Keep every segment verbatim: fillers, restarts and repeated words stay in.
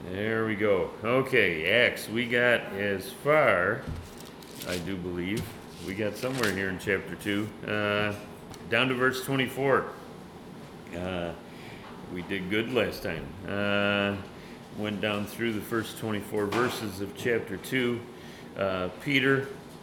There we go. Okay, Acts. We got as far, I do believe, we got somewhere here in chapter two, uh, down to verse twenty-four. Uh, we did good last time. Uh, went down through the first twenty-four verses of chapter two. Uh, Peter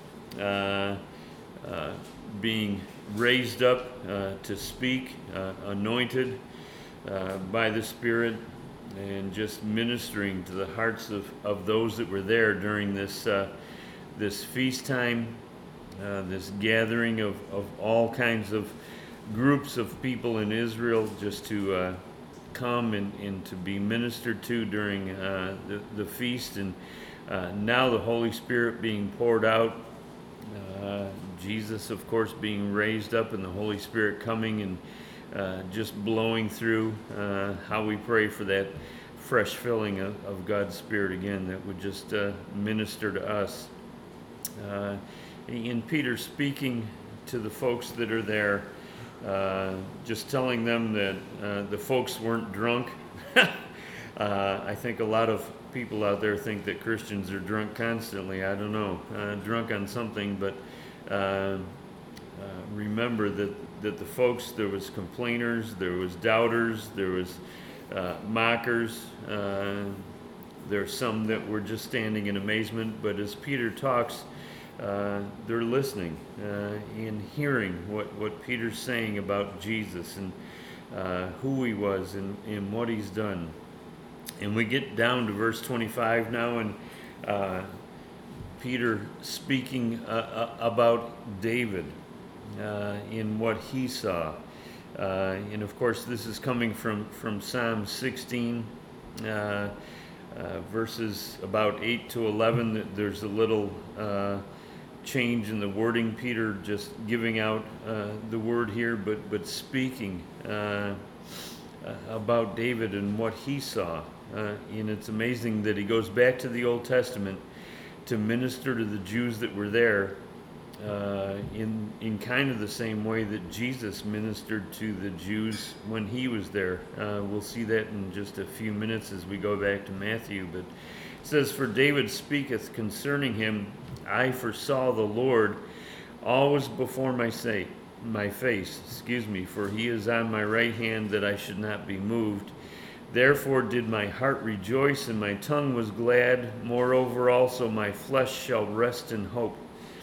uh, uh, being raised up uh, to speak, uh, anointed uh, by the Spirit, and just ministering to the hearts of, of those that were there during this uh, this feast time, uh, this gathering of, of all kinds of groups of people in Israel, just to uh, come and, and to be ministered to during uh, the, the feast. And uh, now the Holy Spirit being poured out, uh, Jesus, of course, being raised up, and the Holy Spirit coming and uh, just blowing through. Uh, how we pray for that fresh filling of, of God's Spirit again, that would just uh, minister to us. Uh, in Peter speaking to the folks that are there, uh, just telling them that uh, the folks weren't drunk. uh, I think a lot of people out there think that Christians are drunk constantly. I don't know, uh, drunk on something, but uh, uh, remember that, that the folks, there was complainers, there was doubters, there was uh, mockers, uh, there's some that were just standing in amazement, but as Peter talks, Uh, they're listening uh, and hearing what, what Peter's saying about Jesus and uh, who he was and, and what he's done. And we get down to verse twenty-five now, and uh, Peter speaking uh, uh, about David uh, in what he saw. Uh, and of course, this is coming from, from Psalm sixteen. Uh, uh, verses about eight to eleven. There's a little uh, change in the wording. Peter just giving out uh, the word here, but but speaking uh, about David and what he saw. Uh, and it's amazing that he goes back to the Old Testament to minister to the Jews that were there uh, in in kind of the same way that Jesus ministered to the Jews when he was there. Uh, we'll see that in just a few minutes as we go back to Matthew. But it says, "For David speaketh concerning him, I foresaw the Lord always before my sake, my face, excuse me, for he is on my right hand, that I should not be moved. Therefore did my heart rejoice, and my tongue was glad. Moreover also my flesh shall rest in hope."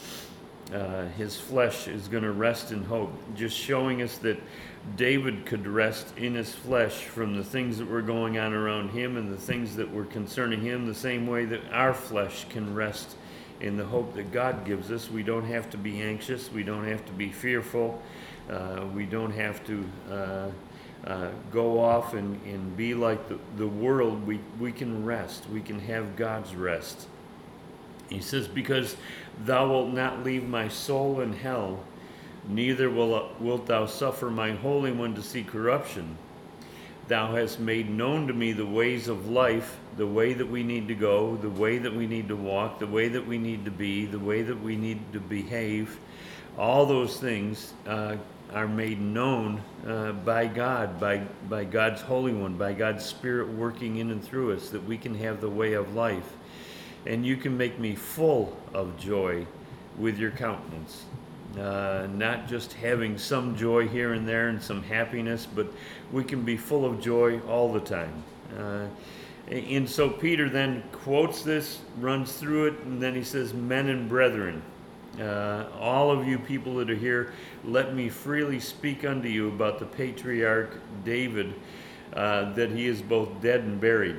Uh, his flesh is going to rest in hope, just showing us that David could rest in his flesh from the things that were going on around him and the things that were concerning him, the same way that our flesh can rest in the hope that God gives us. We don't have to be anxious. We don't have to be fearful. Uh, we don't have to uh, uh, go off and, and be like the, the world. We, we can rest. We can have God's rest. He says, "Because thou wilt not leave my soul in hell, neither will, wilt thou suffer my Holy One to see corruption. Thou hast made known to me the ways of life," the way that we need to go, the way that we need to walk, the way that we need to be, the way that we need to behave. All those things uh, are made known uh, by God, by, by God's Holy One, by God's Spirit working in and through us, that we can have the way of life. "And you can make me full of joy with your countenance." Uh, not just having some joy here and there and some happiness, but we can be full of joy all the time. Uh, and so Peter then quotes this, runs through it, and then he says, "Men and brethren, uh, all of you people that are here, let me freely speak unto you about the patriarch David, uh, that he is both dead and buried."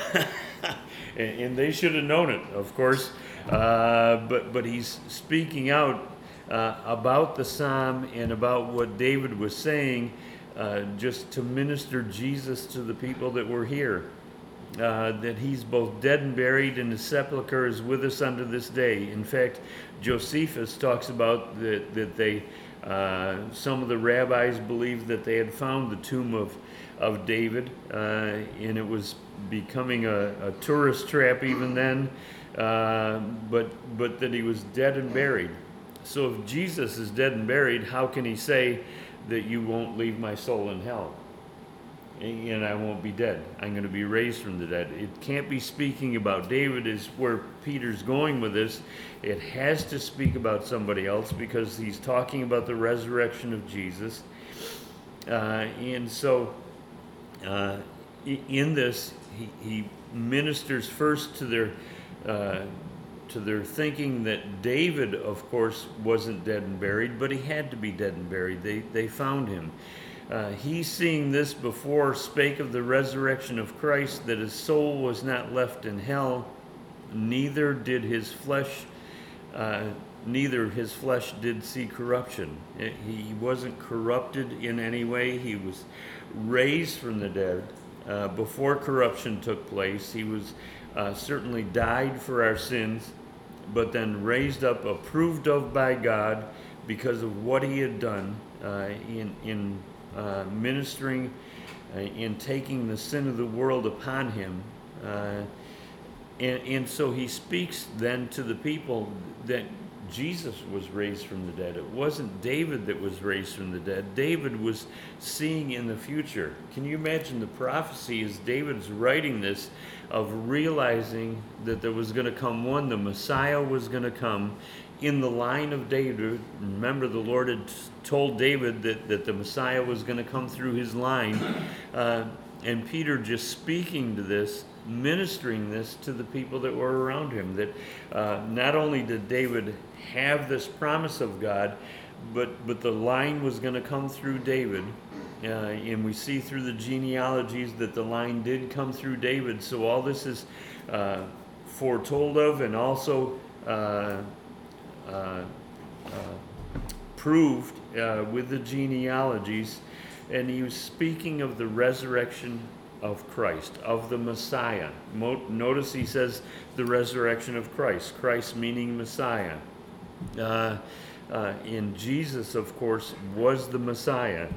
and, and they should have known it, of course, uh, but, but he's speaking out Uh, about the psalm and about what David was saying, uh, just to minister Jesus to the people that were here. Uh, that he's both dead and buried, and his sepulcher is with us unto this day. In fact, Josephus talks about that, that they, uh, some of the rabbis believed that they had found the tomb of, of David, uh, and it was becoming a, a tourist trap even then, uh, but, but that he was dead and buried. So if Jesus is dead and buried, how can he say that you won't leave my soul in hell? and I won't be dead. I'm going to be raised from the dead. It can't be speaking about David is where Peter's going with this. It has to speak about somebody else because he's talking about the resurrection of Jesus. Uh, and so uh, in this, he, he ministers first to their uh, to their thinking that David, of course, wasn't dead and buried, but he had to be dead and buried. They, they found him. Uh, he, seeing this before, spake of the resurrection of Christ, that his soul was not left in hell, neither did his flesh, uh, neither his flesh did see corruption. He wasn't corrupted in any way. He was raised from the dead uh, before corruption took place. He was uh, certainly died for our sins, but then raised up, approved of by God because of what he had done uh, in in. Uh, ministering uh, in taking the sin of the world upon him. Uh, and, and so he speaks then to the people that Jesus was raised from the dead. It wasn't David that was raised from the dead. David was seeing in the future. Can you imagine the prophecy as David's writing this of realizing that there was going to come one, the Messiah was going to come in the line of David. Remember, the Lord had told David that, that the Messiah was going to come through his line. Uh, and Peter just speaking to this, ministering this to the people that were around him, that uh, not only did David have this promise of God, but, but the line was going to come through David. Uh, and we see through the genealogies that the line did come through David. So all this is uh, foretold of and also uh, Uh, uh, proved uh, with the genealogies, and he was speaking of the resurrection of Christ, of the Messiah. Mo- notice he says the resurrection of Christ, Christ meaning Messiah. Uh, uh, and Jesus, of course, was the Messiah.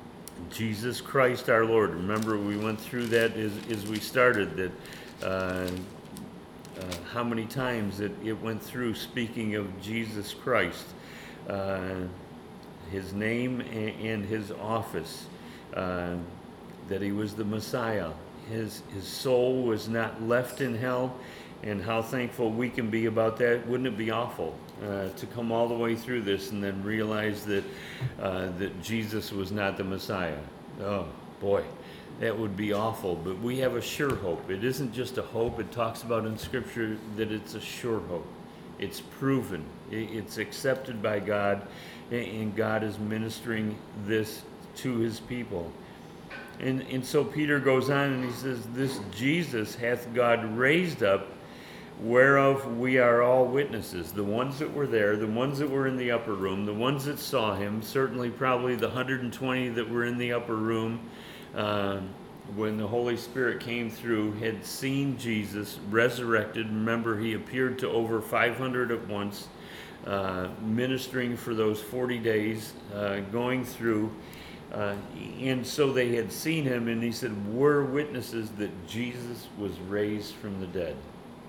Jesus Christ our Lord. Remember, we went through that as, as we started, that uh, Uh, how many times it, it went through speaking of Jesus Christ, uh, his name and, and his office, uh, that he was the Messiah. His, his soul was not left in hell, and how thankful we can be about that. Wouldn't it be awful uh, to come all the way through this and then realize that, uh, that Jesus was not the Messiah? Oh, boy. That would be awful, but we have a sure hope. It isn't just a hope. It talks about in Scripture that it's a sure hope. It's proven. It's accepted by God, and God is ministering this to his people. And, and so Peter goes on and he says, this Jesus hath God raised up, whereof we are all witnesses. The ones that were there, the ones that were in the upper room, the ones that saw him, certainly probably the one hundred twenty that were in the upper room, Uh, when the Holy Spirit came through, had seen Jesus resurrected. Remember, he appeared to over five hundred at once, uh, ministering for those forty days, uh, going through. Uh, and so they had seen him, and he said, we're witnesses that Jesus was raised from the dead.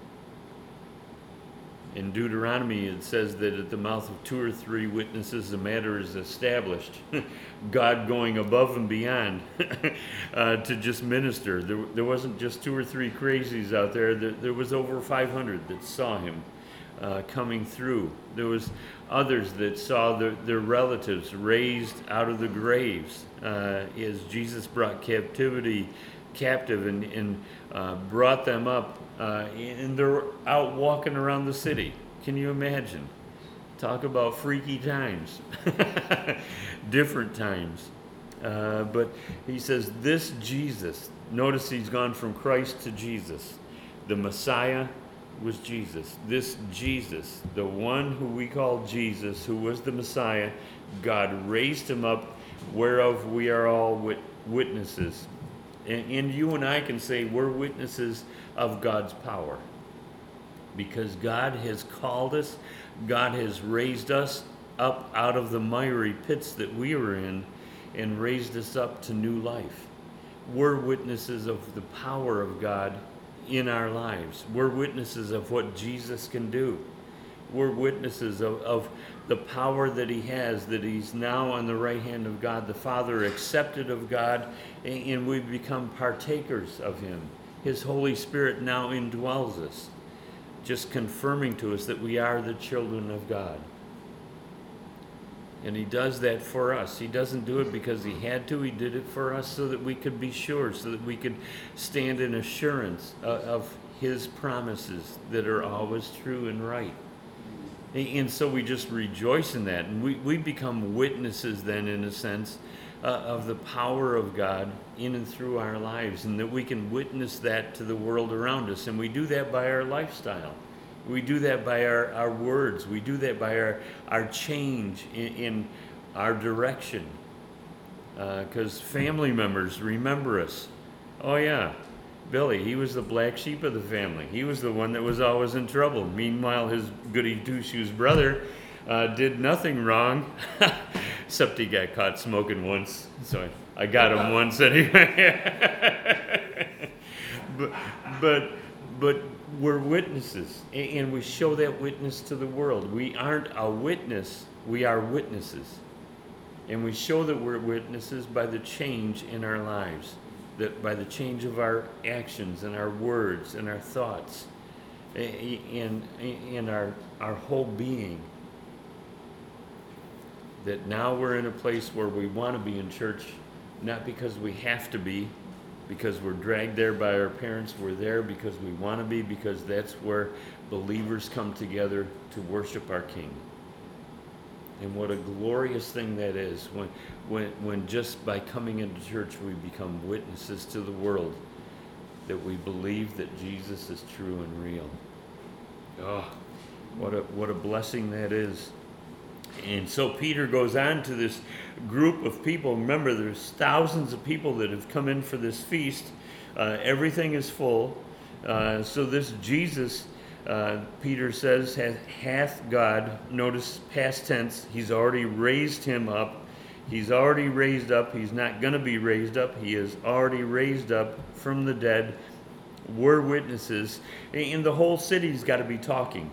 In Deuteronomy, it says that at the mouth of two or three witnesses, the matter is established. God going above and beyond uh, to just minister. There, there wasn't just two or three crazies out there. There, there was over five hundred that saw him uh, coming through. There was others that saw their, their relatives raised out of the graves uh, as Jesus brought captivity captive and, and uh, brought them up. Uh, and they're out walking around the city. Can you imagine? Talk about freaky times. Different times. Uh, but he says, this Jesus, notice he's gone from Christ to Jesus. The Messiah was Jesus. This Jesus, the one who we call Jesus, who was the Messiah, God raised him up, whereof we are all wit- witnesses. And, and you and I can say we're witnesses of God's power, because God has called us, God has raised us up out of the miry pits that we were in and raised us up to new life. We're witnesses of the power of God in our lives. We're witnesses of what Jesus can do. We're witnesses of, of the power that he has, that he's now on the right hand of God the Father, accepted of God, and we become partakers of him. His Holy Spirit now indwells us, just confirming to us that we are the children of God. And he does that for us. He doesn't do it because he had to. He did it for us so that we could be sure, so that we could stand in assurance of, of his promises that are always true and right. And so we just rejoice in that. And we, we become witnesses then, in a sense, uh, of the power of God in and through our lives, and that we can witness that to the world around us. And we do that by our lifestyle. We do that by our, our words. We do that by our, our change in, in our direction. Because uh, family members remember us. Oh, yeah, Billy, he was the black sheep of the family. He was the one that was always in trouble. Meanwhile, his goody two-shoes brother uh, did nothing wrong, except he got caught smoking once. So I, I got him once anyway. but, but, but we're witnesses, and we show that witness to the world. We aren't a witness, we are witnesses. And we show that we're witnesses by the change in our lives, that by the change of our actions and our words and our thoughts and, and our, our whole being. That now we're in a place where we want to be in church, not because we have to be, because we're dragged there by our parents. We're there because we want to be, because that's where believers come together to worship our King. And what a glorious thing that is, when, when, when just by coming into church we become witnesses to the world that we believe that Jesus is true and real. Oh, what a, what a blessing that is. And so Peter goes on to this group of people. Remember, there's thousands of people that have come in for this feast. Uh, everything is full. Uh, so this Jesus, uh, Peter says, hath, hath God, notice past tense, he's already raised him up. He's already raised up. He's not going to be raised up. He is already raised up from the dead. We're witnesses. And the whole city's got to be talking.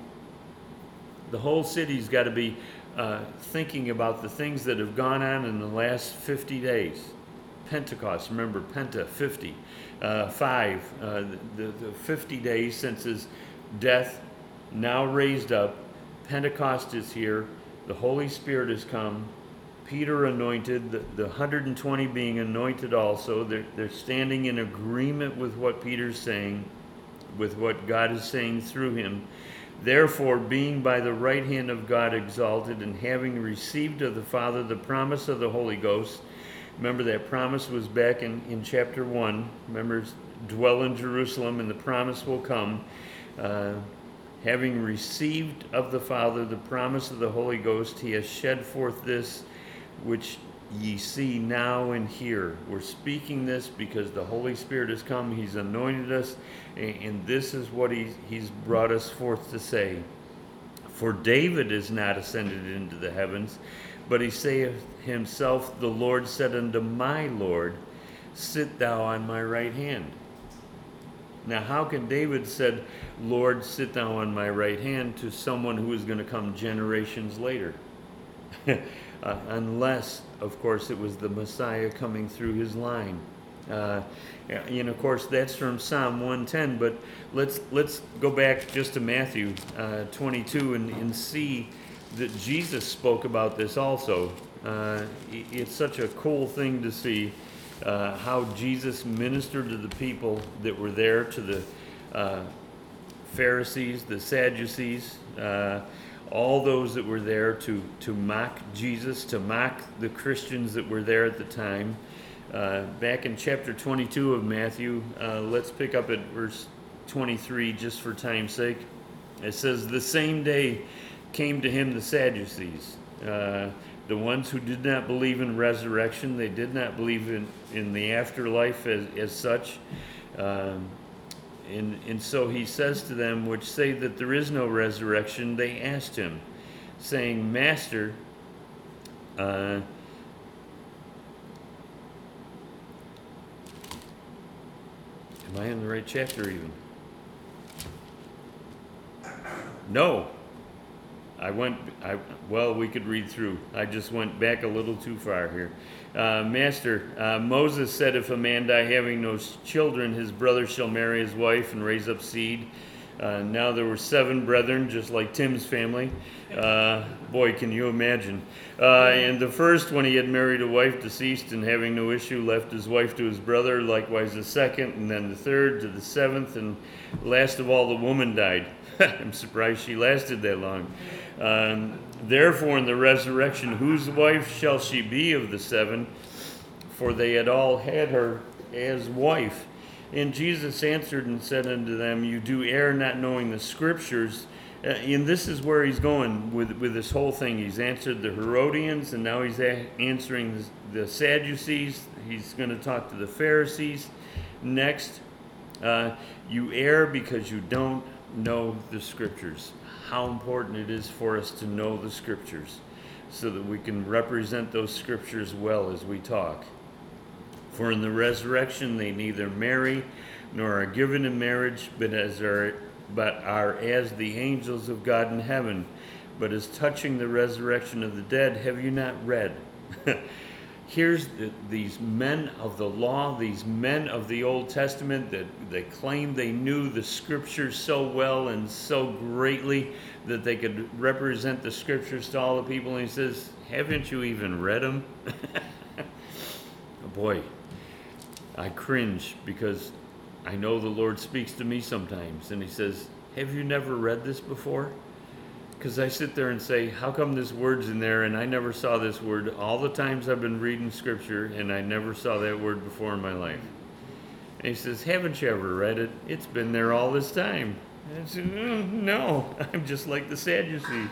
The whole city's got to be Uh, thinking about the things that have gone on in the last fifty days. Pentecost, remember, Penta, fifty. Uh, five, uh, the, the fifty days since his death, now raised up. Pentecost is here. The Holy Spirit has come. Peter anointed, the, the one hundred twenty being anointed also. They're, they're standing in agreement with what Peter's saying, with what God is saying through him. Therefore, being by the right hand of God exalted, and having received of the Father the promise of the Holy Ghost. Remember, that promise was back in, in chapter one. Remember, dwell in Jerusalem, and the promise will come. Uh, having received of the Father the promise of the Holy Ghost, he has shed forth this which ye see now and hear. We're speaking this because the Holy Spirit has come. He's anointed us, and, and this is what he, he's brought us forth to say. For David is not ascended into the heavens, but he saith himself, the Lord said unto my Lord, sit thou on my right hand. Now, how can David said, Lord, sit thou on my right hand, to someone who is going to come generations later? Uh, unless, of course, it was the Messiah coming through his line. Uh, and, of course, that's from Psalm one ten. But let's let's go back just to Matthew uh, twenty-two and, and see that Jesus spoke about this also. Uh, it's such a cool thing to see uh, how Jesus ministered to the people that were there, to the uh, Pharisees, the Sadducees, uh, all those that were there to, to mock Jesus, to mock the Christians that were there at the time. Uh, back in chapter twenty-two of Matthew, uh, let's pick up at verse twenty-three just for time's sake. It says, the same day came to him the Sadducees, uh, the ones who did not believe in resurrection. They did not believe in, in the afterlife as, as such. Um, And, and so he says to them, which say that there is no resurrection, they asked him, saying, Master, uh, am I in the right chapter even? No. I went, I, well, we could read through. I just went back a little too far here. Uh, Master, uh, Moses said, if a man die having no children, his brother shall marry his wife and raise up seed. Uh, now there were seven brethren, just like Tim's family. Uh, boy, can you imagine. Uh, and the first, when he had married a wife deceased and having no issue, left his wife to his brother. Likewise the second, and then the third to the seventh. And last of all, the woman died. I'm surprised she lasted that long. Um, Therefore, in the resurrection, whose wife shall she be of the seven? For they had all had her as wife. And Jesus answered and said unto them, you do err, not knowing the Scriptures. Uh, and this is where he's going with, with this whole thing. He's answered the Herodians, and now he's a- answering the, the Sadducees. He's going to talk to the Pharisees. Next, uh, you err because you don't know the Scriptures. How important it is for us to know the Scriptures so that we can represent those Scriptures well as we talk. For in the resurrection they neither marry nor are given in marriage, but as are but are as the angels of God in heaven. But as touching the resurrection of the dead, have you not read? Here's the, these men of the law, these men of the Old Testament that they claim they knew the Scriptures so well and so greatly that they could represent the Scriptures to all the people. And he says, haven't you even read them? Oh boy, I cringe because I know the Lord speaks to me sometimes. And he says, have you never read this before? Because I sit there and say, how come this word's in there and I never saw this word all the times I've been reading Scripture and I never saw that word before in my life? And he says, haven't you ever read it? It's been there all this time. And I said, mm, no, I'm just like the Sadducees.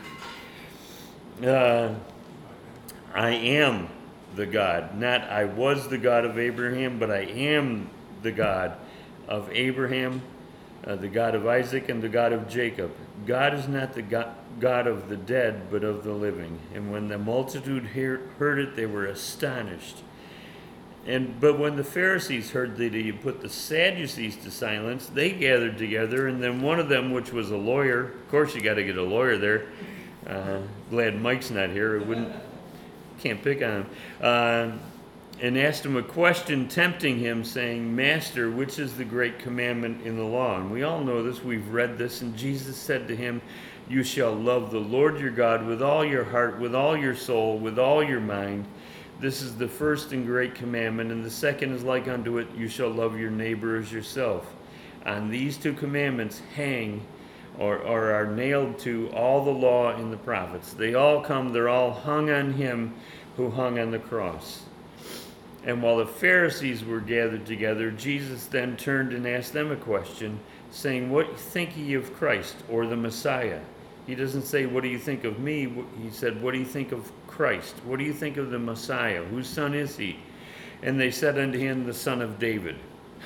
Uh, I am the God. Not I was the God of Abraham, but I am the God of Abraham, uh, the God of Isaac, and the God of Jacob. God is not the God, God of the dead, but of the living. And when the multitude hear, heard it, they were astonished. And but when the Pharisees heard that he had put the Sadducees to silence, they gathered together, and then one of them, which was a lawyer, of course you got to get a lawyer there. Uh, glad Mike's not here. It wouldn't can't pick on him. Uh, and asked him a question, tempting him, saying, Master, which is the great commandment in the law? And we all know this, we've read this, and Jesus said to him, you shall love the Lord your God with all your heart, with all your soul, with all your mind. This is the first and great commandment, and the second is like unto it, you shall love your neighbor as yourself. On these two commandments hang or, or are nailed to all the law and the prophets. They all come, they're all hung on him who hung on the cross. And while the Pharisees were gathered together, Jesus then turned and asked them a question, saying, what think ye of Christ, or the Messiah? He doesn't say, what do you think of me? He said, what do you think of Christ? What do you think of the Messiah? Whose son is he? And they said unto him, the son of David.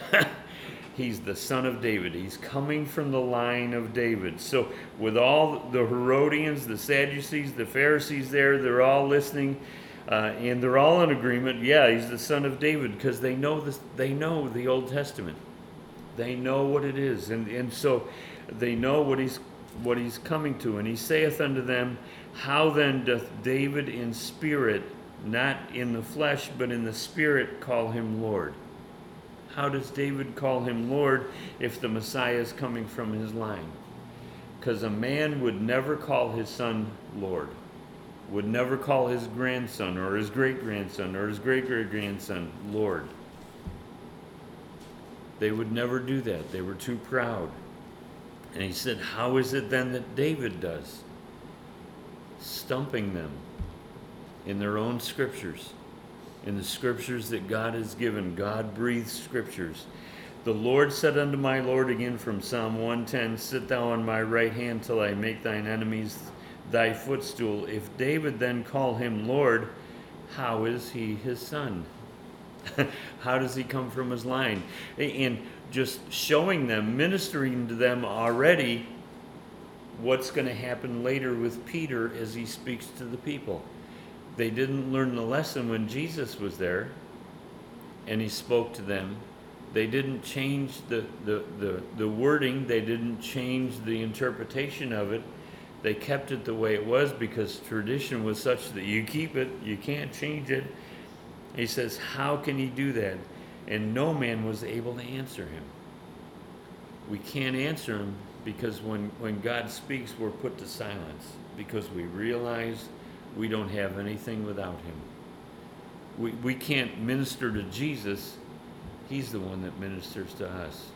He's the son of David. He's coming from the line of David. So with all the Herodians, the Sadducees, the Pharisees there, they're all listening. Uh, and they're all in agreement. Yeah, he's the son of David, because they know this. They know the Old Testament. They know what it is, and and so they know what he's what he's coming to. And he saith unto them, how then doth David in spirit, not in the flesh, but in the spirit, call him Lord? How does David call him Lord if the Messiah is coming from his line? Because a man would never call his son Lord. Would never call his grandson or his great-grandson or his great-great-grandson Lord. They would never do that. They were too proud. And he said, how is it then that David does? Stumping them in their own scriptures, in the scriptures that God has given, God-breathed scriptures. The Lord said unto my Lord, again from Psalm one ten, sit thou on my right hand till I make thine enemies thy footstool. If David then call him Lord, how is he his son? How does he come from his line? And just showing them, ministering to them already what's going to happen later with Peter as he speaks to the people. They didn't learn the lesson when Jesus was there and he spoke to them. They didn't change the, the, the, the wording. They didn't change the interpretation of it. They kept it the way it was because tradition was such that you keep it, you can't change it. He says, how can he do that? And no man was able to answer him. We can't answer him because when, when God speaks, we're put to silence because we realize we don't have anything without him. We, we can't minister to Jesus. He's the one that ministers to us.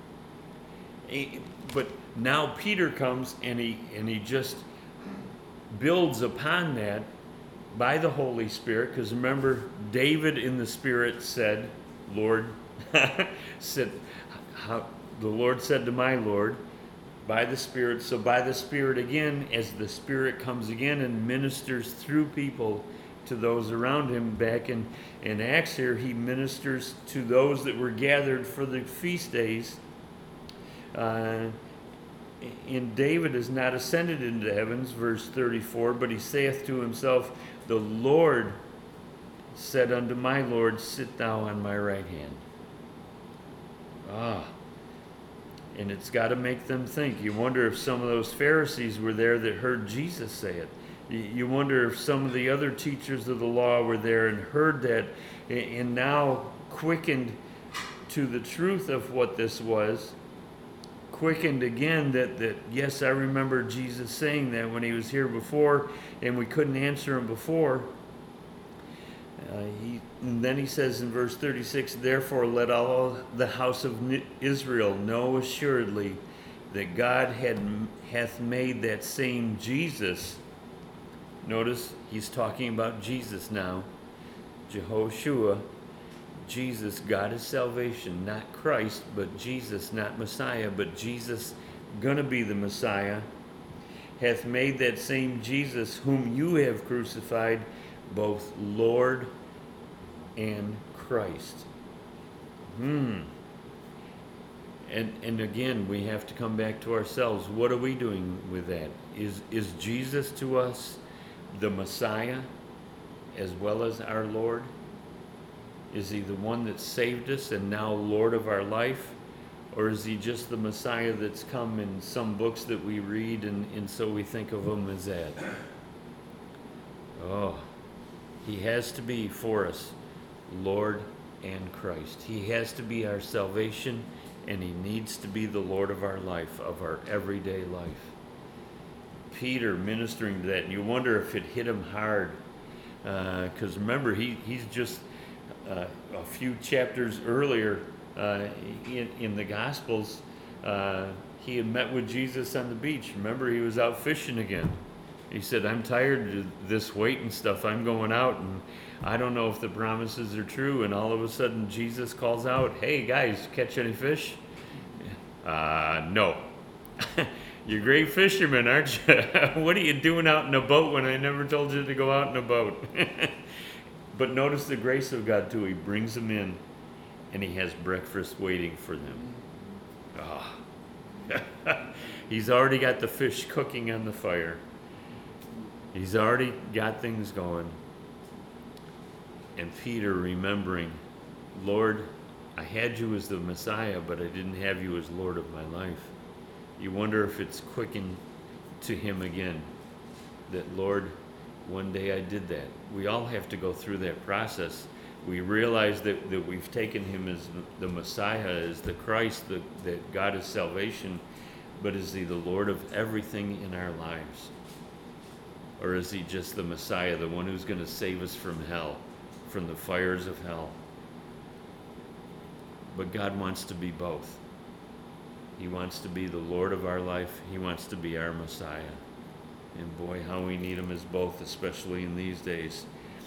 But now Peter comes and he and he just builds upon that by the Holy Spirit, because remember, David in the Spirit said, Lord, said, how, the Lord said to my Lord, by the Spirit. So by the Spirit again, as the Spirit comes again and ministers through people to those around him, back in, in Acts here, he ministers to those that were gathered for the feast days. Uh, and David is not ascended into the heavens, verse thirty-four, but he saith to himself, the Lord said unto my Lord, sit thou on my right hand. Ah, and it's got to make them think. You wonder if some of those Pharisees were there that heard Jesus say it. You wonder if some of the other teachers of the law were there and heard that and now quickened to the truth of what this was. Quickened again that, that, yes, I remember Jesus saying that when he was here before and we couldn't answer him before. Uh, he, and then he says in verse thirty-six, therefore let all the house of Israel know assuredly that God had hath made that same Jesus. Notice he's talking about Jesus now. Jehoshua. Jesus, God is salvation, not Christ, but Jesus, not Messiah, but Jesus gonna be the Messiah, hath made that same Jesus whom you have crucified, both Lord and Christ. Hmm. And and again, we have to come back to ourselves. What are we doing with that? Is is Jesus to us the Messiah as well as our Lord? Is he the one that saved us and now Lord of our life? Or is he just the Messiah that's come in some books that we read and, and so we think of him as that? Oh, he has to be for us Lord and Christ. He has to be our salvation, and he needs to be the Lord of our life, of our everyday life. Peter ministering to that, and you wonder if it hit him hard. Because uh, remember, he, he's just... Uh, a few chapters earlier uh, in, in the Gospels, uh, he had met with Jesus on the beach. Remember, he was out fishing again. He said, I'm tired of this waiting stuff. I'm going out, and I don't know if the promises are true. And all of a sudden, Jesus calls out, hey, guys, catch any fish? Uh, no. You're great fishermen, aren't you? What are you doing out in a boat when I never told you to go out in a boat? But notice the grace of God, too. He brings them in, and he has breakfast waiting for them. Oh. He's already got the fish cooking on the fire. He's already got things going. And Peter remembering, Lord, I had you as the Messiah, but I didn't have you as Lord of my life. You wonder if it's quickened to him again, that, Lord, one day I did that. We all have to go through that process. We realize that, that we've taken him as the Messiah, as the Christ, the, that God is salvation, but is he the Lord of everything in our lives? Or is he just the Messiah, the one who's going to save us from hell, from the fires of hell? But God wants to be both. He wants to be the Lord of our life. He wants to be our Messiah. And boy, how we need him as both, especially in these days.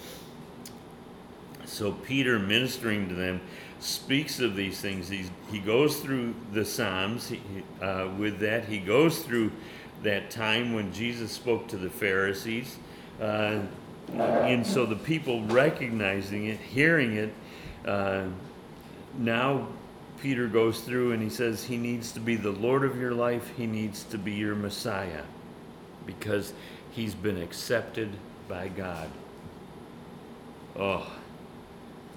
So Peter, ministering to them, speaks of these things. He's, he goes through the Psalms. He, uh, with that, he goes through that time when Jesus spoke to the Pharisees. Uh, and so the people recognizing it, hearing it, uh, now Peter goes through and he says he needs to be the Lord of your life. He needs to be your Messiah, because he's been accepted by God. Oh.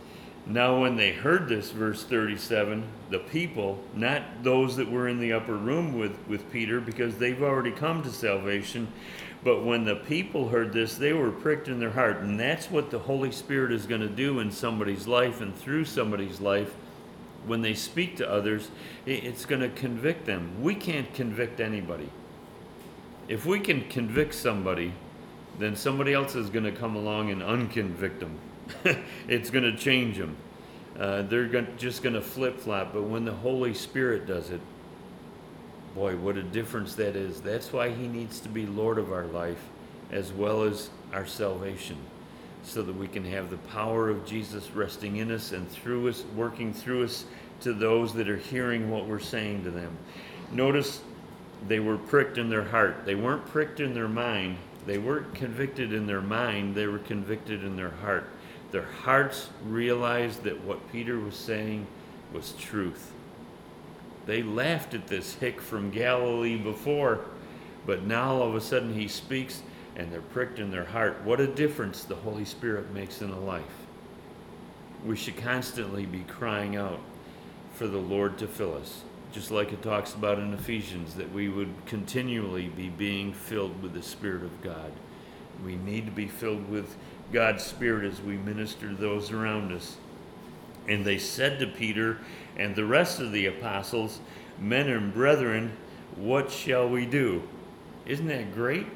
Now when they heard this, verse thirty-seven, the people, not those that were in the upper room with, with Peter, because they've already come to salvation, but when the people heard this, they were pricked in their heart. And that's what the Holy Spirit is going to do in somebody's life and through somebody's life. When they speak to others, it's going to convict them. We can't convict anybody. If we can convict somebody, then somebody else is going to come along and unconvict them. It's going to change them. Uh, they're gonna, just going to flip-flop. But when the Holy Spirit does it, boy, what a difference that is. That's why he needs to be Lord of our life as well as our salvation, so that we can have the power of Jesus resting in us and through us, working through us to those that are hearing what we're saying to them. Notice they were pricked in their heart. They weren't pricked in their mind. They weren't convicted in their mind. They were convicted in their heart. Their hearts realized that what Peter was saying was truth. They laughed at this hick from Galilee before, but now all of a sudden he speaks and they're pricked in their heart. What a difference the Holy Spirit makes in a life. We should constantly be crying out for the Lord to fill us, just like it talks about in Ephesians, that we would continually be being filled with the Spirit of God. We need to be filled with God's Spirit as we minister to those around us. And they said to Peter and the rest of the apostles, "Men and brethren, what shall we do?" Isn't that great?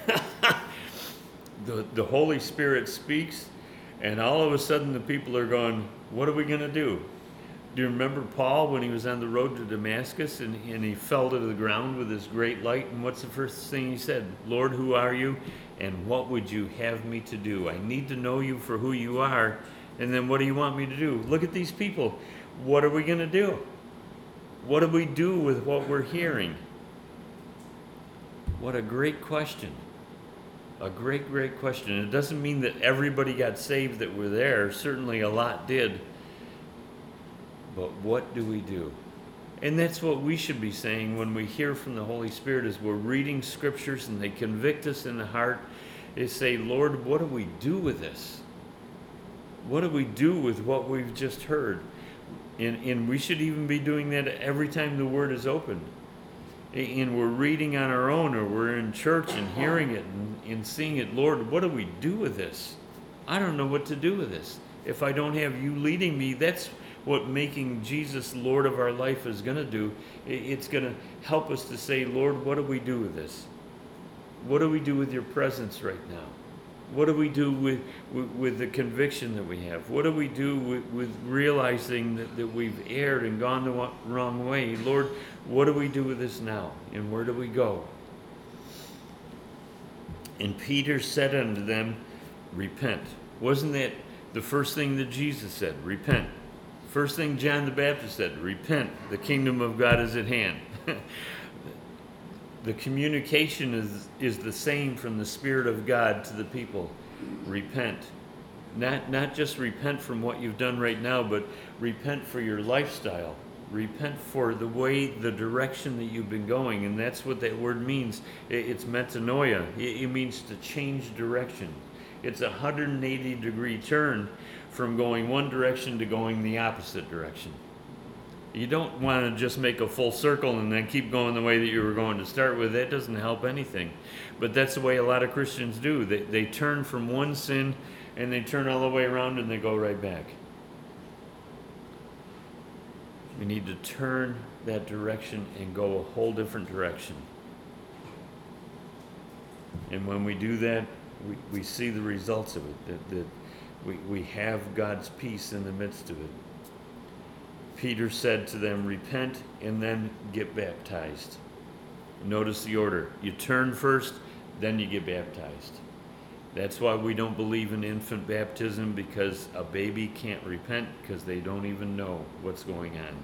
the, the Holy Spirit speaks, and all of a sudden the people are going, what are we going to do? Do you remember Paul when he was on the road to Damascus and, and he fell to the ground with his great light? And what's the first thing he said? "Lord, who are you? And what would you have me to do? I need to know you for who you are. And then what do you want me to do? Look at these people. What are we going to do? What do we do with what we're hearing?" What a great question. A great, great question. It doesn't mean that everybody got saved that were there. Certainly a lot did. But what do we do? And that's what we should be saying when we hear from the Holy Spirit, as we're reading scriptures and they convict us in the heart. Is say, Lord, what do we do with this? What do we do with what we've just heard? And, and we should even be doing that every time the Word is opened. And we're reading on our own, or we're in church and hearing it and, and seeing it. Lord, what do we do with this? I don't know what to do with this. If I don't have you leading me, that's what making Jesus Lord of our life is going to do. It's going to help us to say, Lord, what do we do with this? What do we do with your presence right now? What do we do with, with, with the conviction that we have? What do we do with, with realizing that, that we've erred and gone the wrong way? Lord, what do we do with this now? And where do we go? And Peter said unto them, repent. Wasn't that the first thing that Jesus said? Repent. First thing John the Baptist said, repent. The kingdom of God is at hand. The communication is, is the same from the Spirit of God to the people. Repent. Not, not just repent from what you've done right now, but repent for your lifestyle. Repent for the way, the direction that you've been going. And that's what that word means. It's metanoia. It means to change direction. It's a one hundred eighty degree turn from going one direction to going the opposite direction. You don't want to just make a full circle and then keep going the way that you were going to start with. That doesn't help anything. But that's the way a lot of Christians do. They, they turn from one sin and they turn all the way around and they go right back. We need to turn that direction and go a whole different direction. And when we do that, we, we see the results of it, that, that we, we have God's peace in the midst of it. Peter said to them, repent and then get baptized. Notice the order. You turn first, then you get baptized. That's why we don't believe in infant baptism, because a baby can't repent because they don't even know what's going on.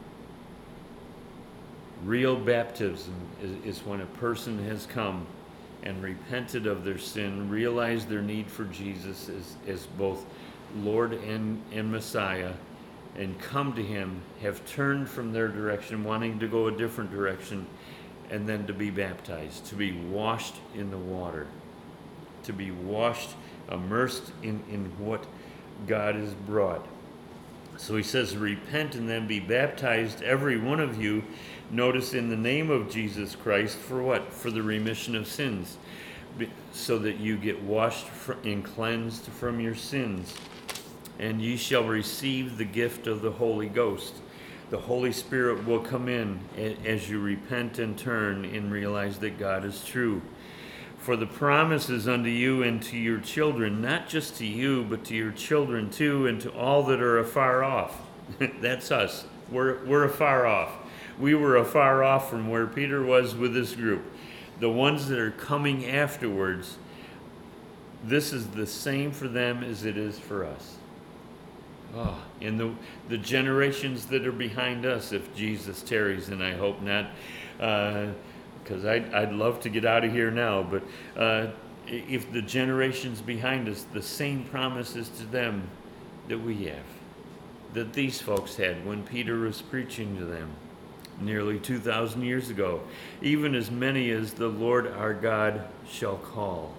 Real baptism is, is when a person has come and repented of their sin, realized their need for Jesus as, as both Lord and, and Messiah, and come to him, have turned from their direction, wanting to go a different direction, and then to be baptized, to be washed in the water, to be washed, immersed in, in what God has brought. So he says, repent and then be baptized, every one of you, notice, in the name of Jesus Christ, for what? For the remission of sins, so that you get washed and cleansed from your sins. And ye shall receive the gift of the Holy Ghost. The Holy Spirit will come in as you repent and turn and realize that God is true. For the promise is unto you and to your children, not just to you, but to your children too, and to all that are afar off. That's us. We're, we're afar off. We were afar off from where Peter was with this group. The ones that are coming afterwards, this is the same for them as it is for us. Oh, and the the generations that are behind us, if Jesus tarries, and I hope not, because uh, I'd, I'd love to get out of here now, but uh, if the generations behind us, the same promises to them that we have, that these folks had when Peter was preaching to them nearly two thousand years ago, even as many as the Lord our God shall call.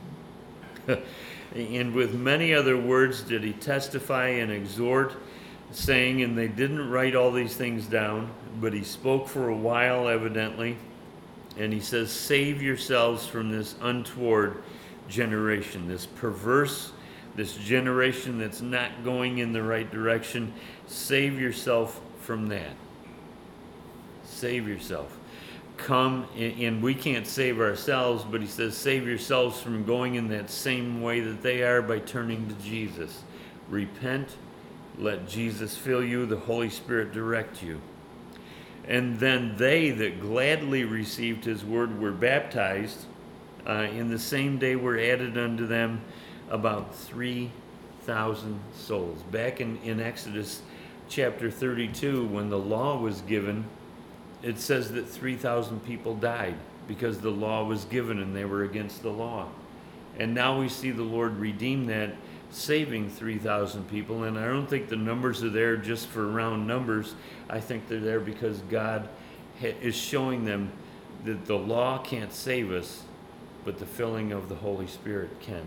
And with many other words did he testify and exhort, saying, and they didn't write all these things down, but he spoke for a while evidently, and he says, save yourselves from this untoward generation, this perverse, this generation that's not going in the right direction. Save yourself from that. Save yourself. Come, and we can't save ourselves, but he says, save yourselves from going in that same way that they are by turning to Jesus. Repent, let Jesus fill you, the Holy Spirit direct you. And then they that gladly received his word were baptized. Uh, in the same day were added unto them about three thousand souls. Back in, in Exodus chapter thirty-two, when the law was given, it says that three thousand people died because the law was given and they were against the law. And now we see the Lord redeem that, saving three thousand people. And I don't think the numbers are there just for round numbers. I think they're there because God ha- is showing them that the law can't save us, but the filling of the Holy Spirit can.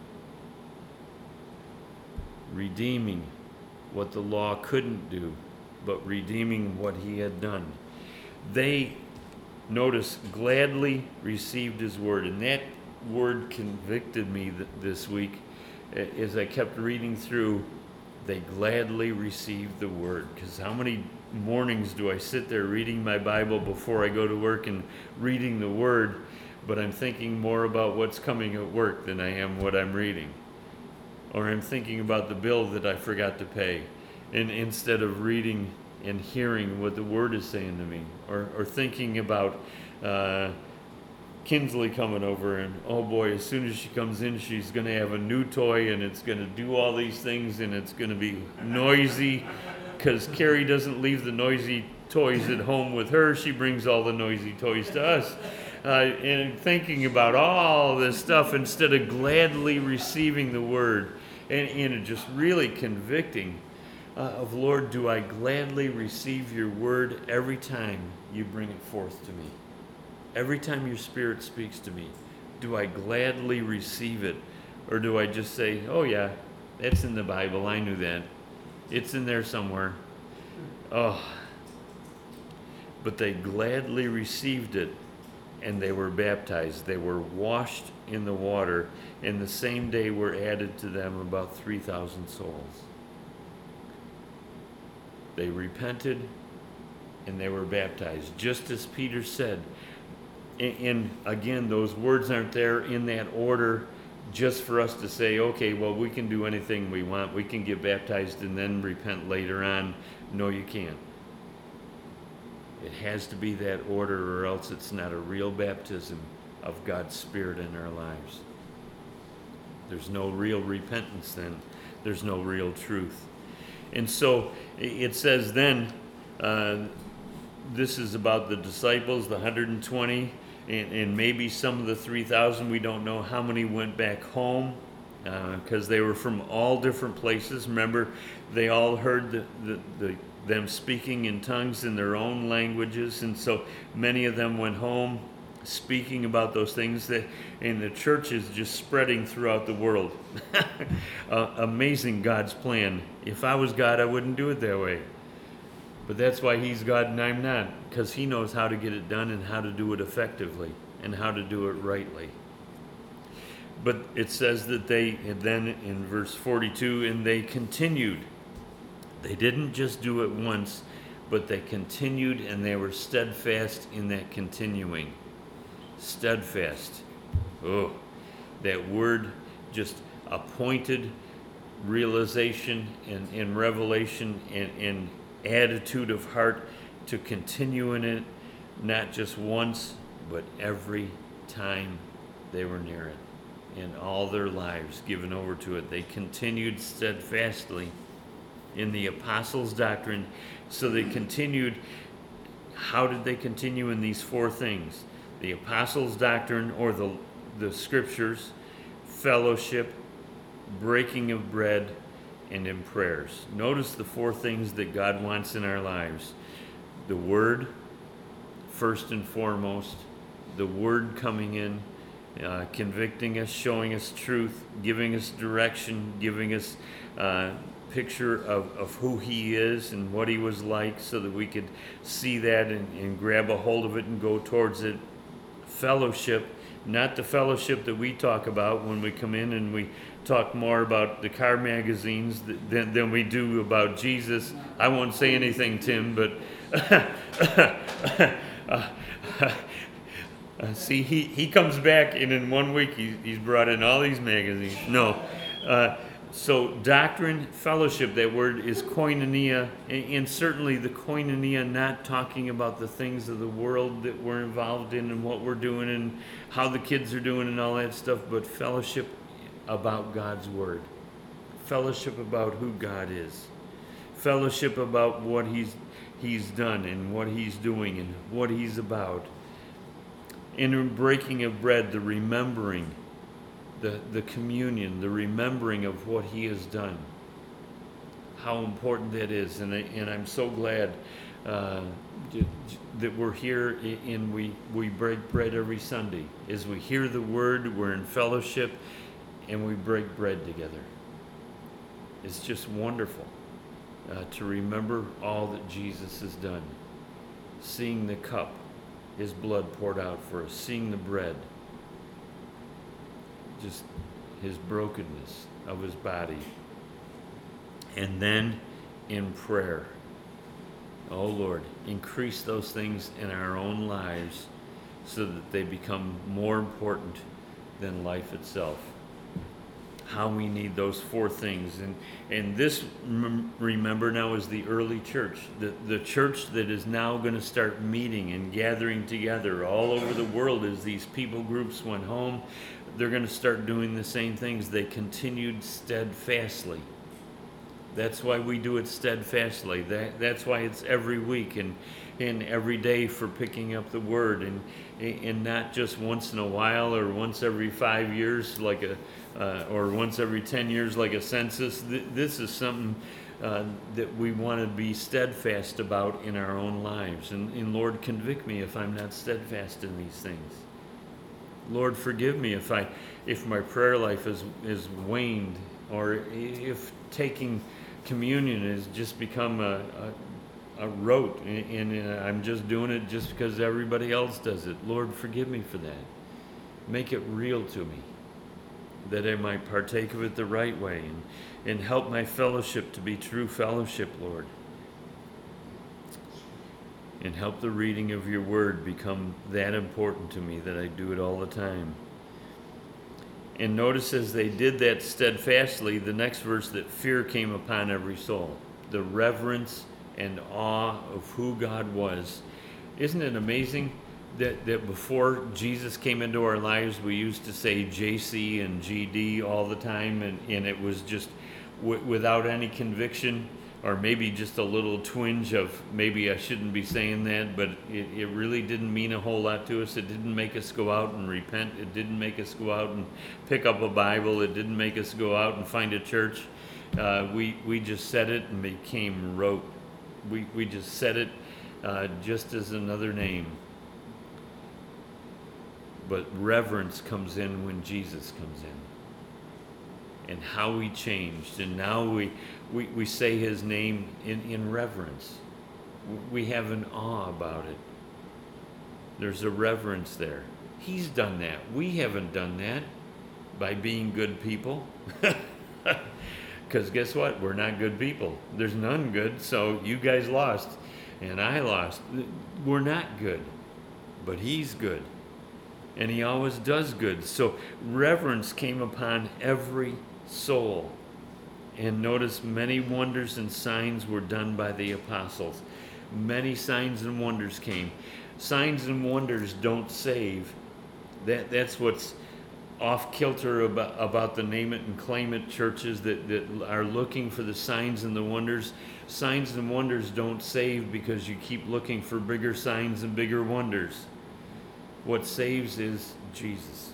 Redeeming what the law couldn't do, but redeeming what he had done. They, notice, gladly received his word. And that word convicted me th- this week as I kept reading through. They gladly received the word. Because how many mornings do I sit there reading my Bible before I go to work and reading the word, but I'm thinking more about what's coming at work than I am what I'm reading. Or I'm thinking about the bill that I forgot to pay, and instead of reading and hearing what the word is saying to me, or, or thinking about uh, Kinsley coming over, and oh boy, as soon as she comes in, she's going to have a new toy, and it's going to do all these things, and it's going to be noisy, because Carrie doesn't leave the noisy toys at home with her. She brings all the noisy toys to us. Uh, and thinking about all this stuff instead of gladly receiving the word, and, and it just really convicting. Uh, of Lord, do I gladly receive your word every time you bring it forth to me? Every time your Spirit speaks to me, do I gladly receive it? Or do I just say, oh yeah, that's in the Bible, I knew that. It's in there somewhere. Oh. But they gladly received it, and they were baptized. They were washed in the water, and the same day were added to them about three thousand souls. They repented and they were baptized, just as Peter said. And, and again, those words aren't there in that order just for us to say, okay, well, we can do anything we want. We can get baptized and then repent later on. No, you can't. It has to be that order, or else it's not a real baptism of God's Spirit in our lives. There's no real repentance then. There's no real truth. And so it says then, uh, this is about the disciples, the one hundred twenty, and, and maybe some of the three thousand. We don't know how many went back home, because uh, they were from all different places. Remember, they all heard the, the, the, them speaking in tongues in their own languages, and so many of them went home. speaking about those things that, and the church is just spreading throughout the world. uh, amazing God's plan. If I was God, I wouldn't do it that way. But that's why he's God and I'm not, because he knows how to get it done and how to do it effectively and how to do it rightly. But it says that they, and then in verse forty-two, and they continued. They didn't just do it once, but they continued, and they were steadfast in that continuing. Steadfast. Oh, that word, just a pointed realization and, and revelation and, and attitude of heart to continue in it, not just once, but every time they were near it. In all their lives given over to it, they continued steadfastly in the apostles' doctrine. So they continued. How did they continue in these four things? The apostles' doctrine, or the, the scriptures, fellowship, breaking of bread, and in prayers. Notice the four things that God wants in our lives. The Word, first and foremost. The Word coming in, uh, convicting us, showing us truth, giving us direction, giving us uh, picture of, of who he is and what he was like, so that we could see that and, and grab a hold of it and go towards it. Fellowship, not the fellowship that we talk about when we come in and we talk more about the car magazines than, than we do about Jesus. I won't say anything, Tim, but uh, uh, see, he, he comes back and in one week he, he's brought in all these magazines. No. Uh, So doctrine, fellowship, that word is koinonia, and, and certainly the koinonia, not talking about the things of the world that we're involved in and what we're doing and how the kids are doing and all that stuff, but fellowship about God's word, fellowship about who God is, fellowship about what he's he's done and what he's doing and what he's about. In the breaking of bread, the remembering, The, the communion, the remembering of what he has done, how important that is. And, I, and I'm so glad uh, that we're here and we, we break bread every Sunday. As we hear the word, we're in fellowship, and we break bread together. It's just wonderful uh, to remember all that Jesus has done. Seeing the cup, his blood poured out for us, seeing the bread, just his brokenness of his body. And then in prayer, oh Lord, increase those things in our own lives so that they become more important than life itself. How we need those four things. And and this, remember now, is the early church, the, the church that is now going to start meeting and gathering together all over the world. As these people groups went home, they're going to start doing the same things. They continued steadfastly. That's why we do it steadfastly. That, that's why it's every week and, and every day for picking up the word, and and not just once in a while or once every five years like a uh, or once every ten years like a census. This is something uh, that we want to be steadfast about in our own lives. And, and Lord, convict me if I'm not steadfast in these things. Lord, forgive me if I if my prayer life is is waned, or if taking communion has just become a, a, a rote, and, and I'm just doing it just because everybody else does it. Lord, forgive me for that. Make it real to me, that I might partake of it the right way, and, and help my fellowship to be true fellowship, Lord. And help the reading of your word become that important to me that I do it all the time. And notice as they did that steadfastly, the next verse, that fear came upon every soul. The reverence and awe of who God was. Isn't it amazing that, that before Jesus came into our lives, we used to say J C and G D all the time, and, and it was just w- without any conviction, or maybe just a little twinge of maybe I shouldn't be saying that, but it, it really didn't mean a whole lot to us. It didn't make us go out and repent. It didn't make us go out and pick up a Bible. It didn't make us go out and find a church. Uh, we we just said it and became rote. We, we just said it uh, just as another name. But reverence comes in when Jesus comes in. And how he changed. And now we, we, we say his name in, in reverence. We have an awe about it. There's a reverence there. He's done that. We haven't done that by being good people. Because guess what? We're not good people. There's none good, so you guys lost. And I lost. We're not good. But he's good. And he always does good. So reverence came upon every soul. And notice many wonders and signs were done by the apostles. Many signs and wonders came. Signs and wonders don't save. That that's what's off kilter about, about the name it and claim it churches that, that are looking for the signs and the wonders. Signs and wonders don't save because you keep looking for bigger signs and bigger wonders. What saves is Jesus.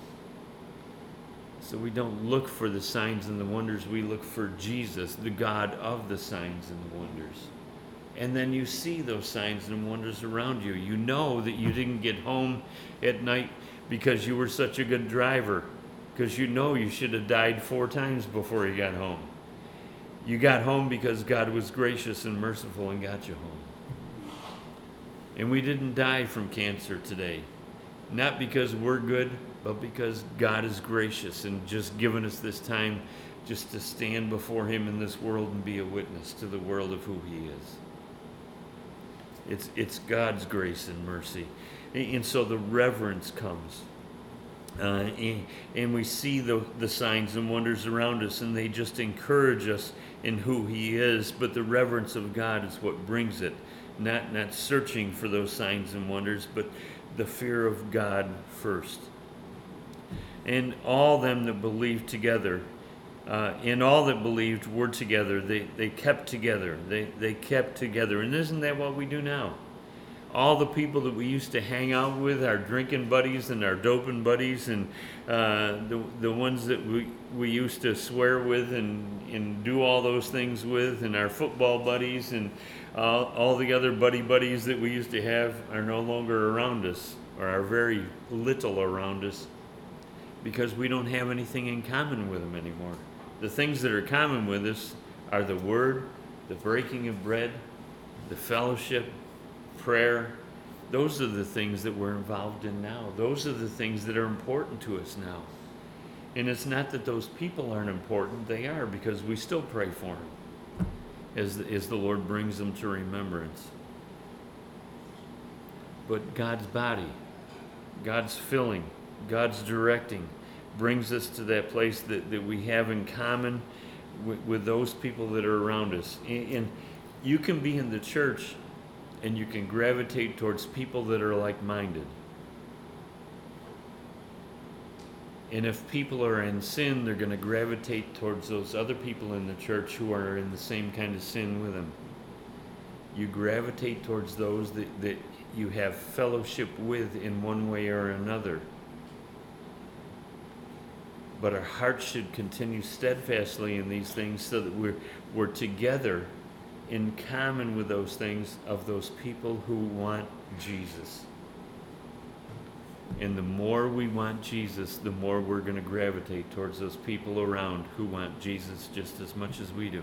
So we don't look for the signs and the wonders. We look for Jesus, the God of the signs and the wonders. And then you see those signs and wonders around you. You know that you didn't get home at night because you were such a good driver, because you know you should have died four times before you got home. You got home because God was gracious and merciful and got you home. And we didn't die from cancer today, not because we're good, but because God is gracious and just given us this time just to stand before him in this world and be a witness to the world of who he is. It's it's God's grace and mercy. And so the reverence comes. Uh, and, and we see the, the signs and wonders around us, and they just encourage us in who he is. But the reverence of God is what brings it. Not, not searching for those signs and wonders, but the fear of God first. And all them that believed together, Uh, and all that believed were together. They they kept together. They they kept together. And isn't that what we do now? All the people that we used to hang out with, our drinking buddies and our doping buddies, and uh, the the ones that we, we used to swear with and, and do all those things with, and our football buddies and uh, all the other buddy buddies that we used to have are no longer around us, or are very little around us, because we don't have anything in common with them anymore. The things that are common with us are the word, the breaking of bread, the fellowship, prayer. Those are the things that we're involved in now. Those are the things that are important to us now. And it's not that those people aren't important. They are, because we still pray for them as, as the Lord brings them to remembrance. But God's body, God's filling, God's directing, brings us to that place that, that we have in common with, with those people that are around us. And, and you can be in the church and you can gravitate towards people that are like-minded. And if people are in sin, they're going to gravitate towards those other people in the church who are in the same kind of sin with them. You gravitate towards those that, that you have fellowship with in one way or another. But our hearts should continue steadfastly in these things so that we're, we're together in common with those things of those people who want Jesus. And the more we want Jesus, the more we're going to gravitate towards those people around who want Jesus just as much as we do.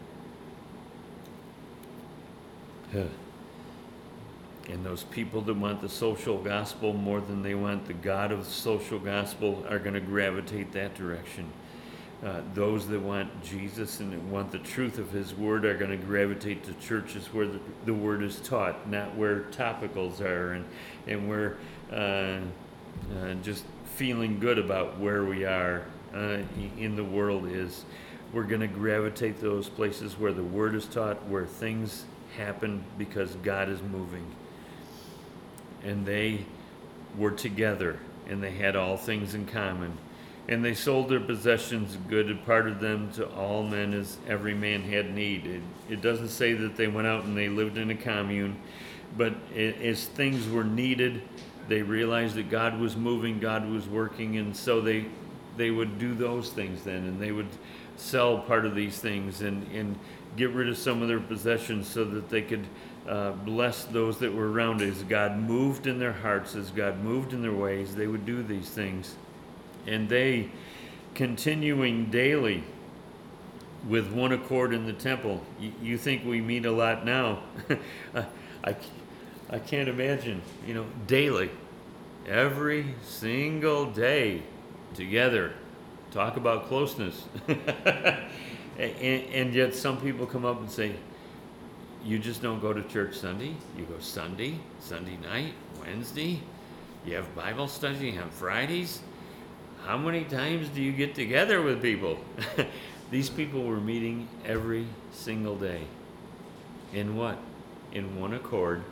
And those people that want the social gospel more than they want the God of the social gospel are going to gravitate that direction. Uh, those that want Jesus and that want the truth of his word are going to gravitate to churches where the, the word is taught, not where topicals are and, and where uh, uh, just feeling good about where we are uh, in the world is. We're going to gravitate to those places where the word is taught, where things happen because God is moving. And they were together, and they had all things in common. And they sold their possessions good and parted them to all men as every man had need. It, it doesn't say that they went out and they lived in a commune, but it, as things were needed, they realized that God was moving, God was working, and so they they would do those things then, and they would sell part of these things and, and get rid of some of their possessions so that they could uh, blessed those that were around. As God moved in their hearts, as God moved in their ways, they would do these things. And they, continuing daily with one accord in the temple. You, you think we meet a lot now. I, I can't imagine, you know, daily, every single day together. Talk about closeness. and, and yet some people come up and say, you just don't go to church Sunday. You go Sunday, Sunday night, Wednesday. You have Bible study on Fridays. How many times do you get together with people? These people were meeting every single day. In what? In one accord,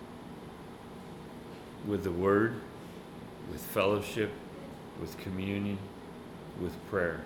with the Word, with fellowship, with communion, with prayer.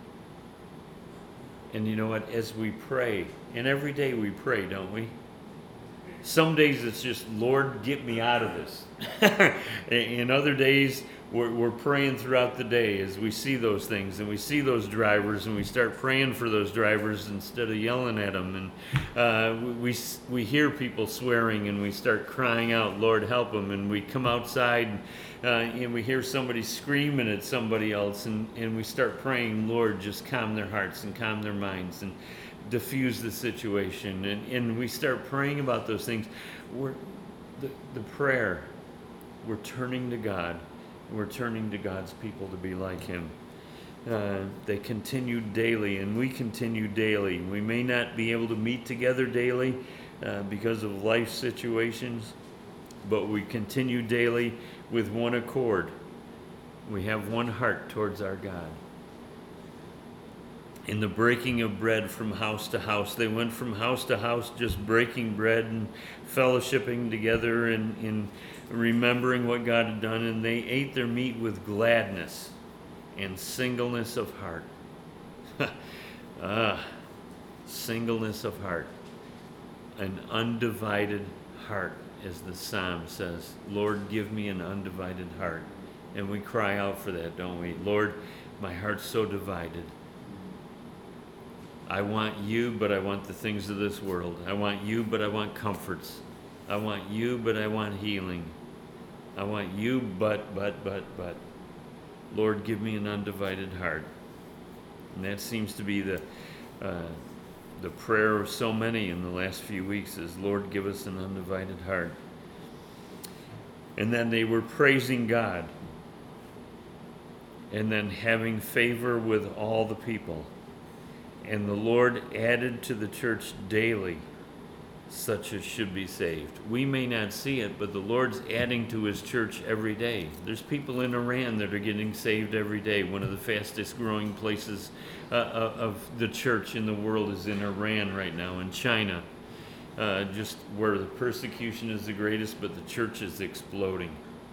And you know what? As we pray, and every day we pray, don't we? Some days it's just, Lord, get me out of this. In other days, we're, we're praying throughout the day as we see those things, and we see those drivers, and we start praying for those drivers instead of yelling at them. And uh, we, we hear people swearing, and we start crying out, Lord, help them. And we come outside, uh, and we hear somebody screaming at somebody else, and, and we start praying, Lord, just calm their hearts and calm their minds and diffuse the situation. And, and we start praying about those things. We're, the, the prayer, we're turning to God. We're turning to God's people to be like Him. Uh, they continue daily, and we continue daily. We may not be able to meet together daily uh, because of life situations, but we continue daily with one accord. We have one heart towards our God. In the breaking of bread from house to house, they went from house to house just breaking bread and fellowshipping together and in remembering what God had done, and they ate their meat with gladness and singleness of heart. ah, singleness of heart. An undivided heart, as the psalm says. Lord, give me an undivided heart. And we cry out for that, don't we? Lord, my heart's so divided. I want you, but I want the things of this world. I want you, but I want comforts. I want you, but I want healing. I want you, but, but, but, but. Lord, give me an undivided heart. And that seems to be the uh, the prayer of so many in the last few weeks is, Lord, give us an undivided heart. And then they were praising God. And then having favor with all the people. And the Lord added to the church daily such as should be saved. We may not see it, but the Lord's adding to His church every day. There's people in Iran that are getting saved every day. One of the fastest growing places uh, of the church in the world is in Iran right now, in China, uh, just where the persecution is the greatest, but the church is exploding.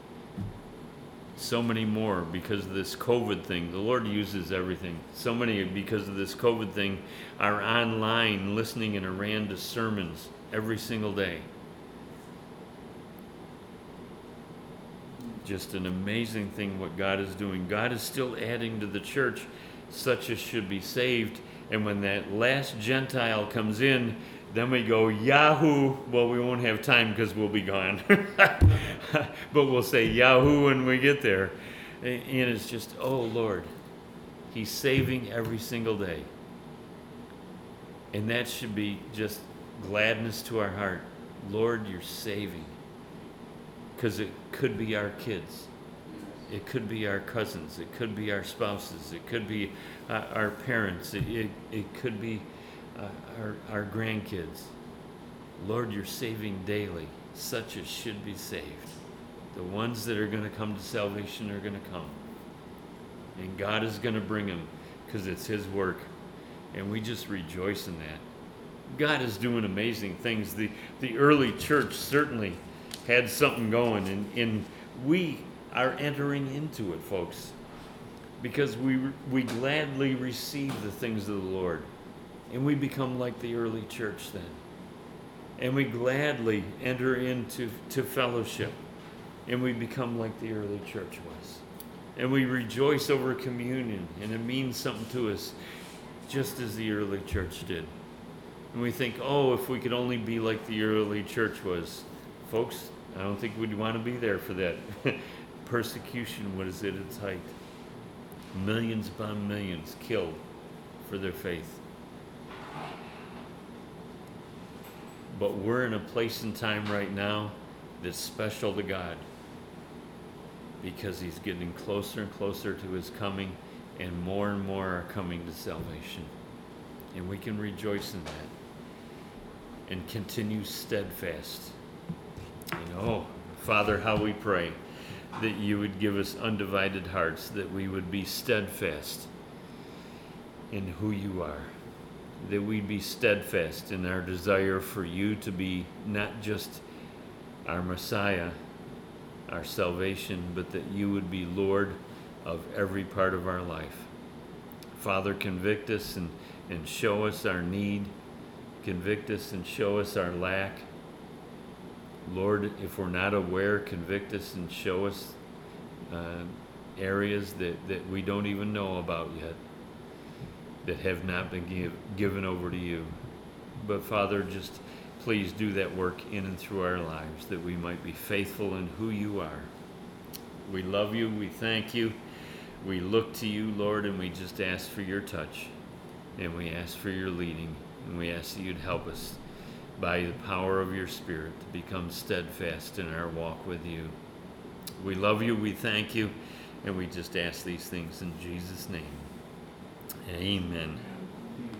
So many more because of this COVID thing. The Lord uses everything. So many because of this COVID thing are online listening in Iran to sermons every single day. Just an amazing thing what God is doing. God is still adding to the church such as should be saved. And when that last Gentile comes in, then we go, Yahoo. Well, we won't have time because we'll be gone. But we'll say Yahoo when we get there. And it's just, oh, Lord, He's saving every single day. And that should be just gladness to our heart. Lord, you're saving. Because it could be our kids. It could be our cousins. It could be our spouses. It could be uh, our parents. It, it, it could be uh, our, our grandkids. Lord, you're saving daily, such as should be saved. The ones that are going to come to salvation are going to come. And God is going to bring them because it's His work. And we just rejoice in that. God is doing amazing things. The the early church certainly had something going, and, and we are entering into it, folks, because we we gladly receive the things of the Lord, and we become like the early church then. And we gladly enter into to fellowship, and we become like the early church was. And we rejoice over communion, and it means something to us, just as the early church did. And we think, oh, if we could only be like the early church was. Folks, I don't think we'd want to be there for that. Persecution was at its height. Millions upon millions killed for their faith. But we're in a place and time right now that's special to God, because he's getting closer and closer to his coming, and more and more are coming to salvation. And we can rejoice in that and continue steadfast. You know, Father, how we pray that you would give us undivided hearts, that we would be steadfast in who you are, that we'd be steadfast in our desire for you to be not just our Messiah, our salvation, but that you would be Lord of every part of our life. Father, convict us and, and show us our need. Convict us and show us our lack. Lord, if we're not aware, convict us and show us uh, areas that, that we don't even know about yet, that have not been give, given over to you. But Father, just please do that work in and through our lives, that we might be faithful in who you are. We love you. We thank you. We look to you, Lord, and we just ask for your touch, and we ask for your leading, and we ask that you'd help us by the power of your Spirit to become steadfast in our walk with you. We love you, we thank you, and we just ask these things in Jesus' name. Amen.